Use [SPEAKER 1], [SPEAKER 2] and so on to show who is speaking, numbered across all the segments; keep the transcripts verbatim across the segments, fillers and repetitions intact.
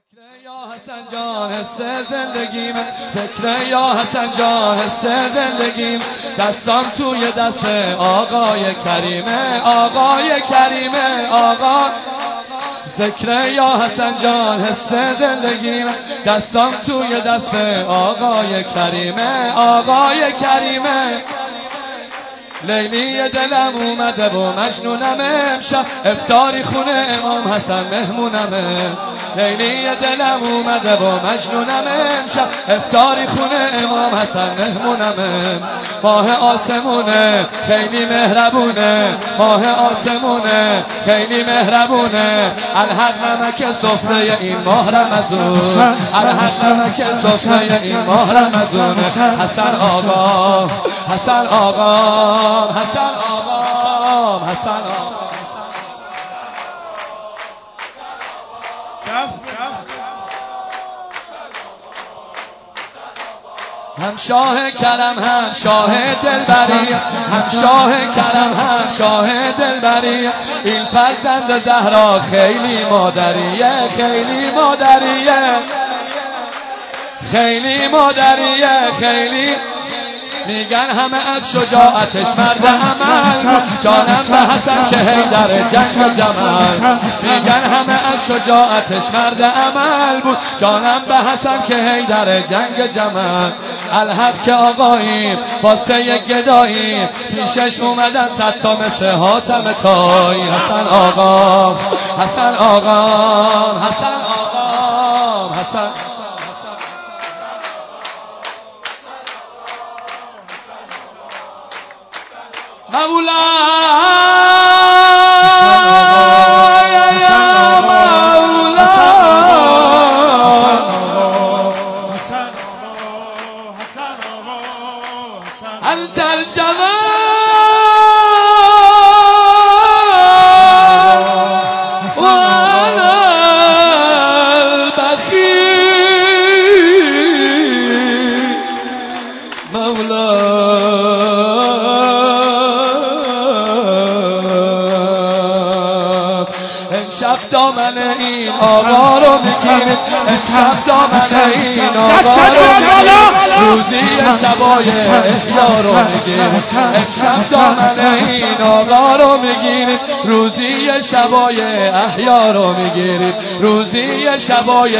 [SPEAKER 1] یا حسن جان حس زندگیم، فکر یا حسن جان حس زندگیم، دستام توی دست آقای کریمه، آقای کریمه، آقا ذکر یا حسن جان حس زندگیم، دستام توی دست آقای کریمه، آقای کریمه. لیلی دلم اومده و مجنونم امشب، افطاری خونه امام حسن مهمونمه. لیلی دلم اومده و مجنونم امشب، افطاری خونه امام حسن مهمونمه. ماه آسمونه خیلی مهربونه، ماه آسمونه خیلی مهربونه، الحق نمک سفره این ماه رمضون، الحق نمک سفره این ماه رمضون. حسن آقا، حسن آقا، حسن آقا، حسن آقا. هم شاه کرم هم شاه دلبری، هم شاه کرم هم شاه دلبری، این فرزند زهرا خیلی مادریه، خیلی مادریه، خیلی مادریه، خیلی. میگن همه از شجاعتش مرد عمل، جانم به حسن که حیدر جنگ جمل. میگن همه از شجاعتش مرد عمل بود، جانم به حسن که حیدر جنگ جمل. الحق که آقاییم واسه گداییم، پیشش اومدن صد تا مثل حاتم طایی. حسن آقا، حسن آقا، حسن آقا، حسن مولا یا مولا، انت الجمال وانا البخيل مولا. امشب دامن این آقا رو میگیرید، امشب دامن این آقا رو میگیرید، روزی شبای احیا رو میگیرید. امشب دامن این آقا رو میگیرید، روزی شبای احیا رو میگیرید، روزی شبای.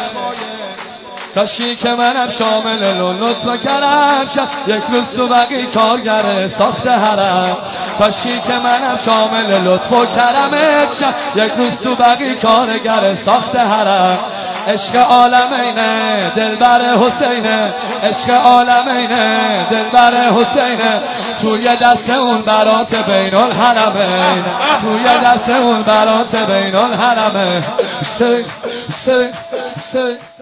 [SPEAKER 1] کاشی که منم شامل لطف و کرم شم، یک روز تو بقی کارگر ساخت حرم. کاشی که منم شامل لطف و کرمت شم، یک روز تو بقی کارگر ساخت حرم. عشق عالمینه دلبر حسینه، عشق عالمینه دلبر حسینه، توی دست اون برات بین الحرمین، توی دست اون برات بین الحرمین. سی سی سی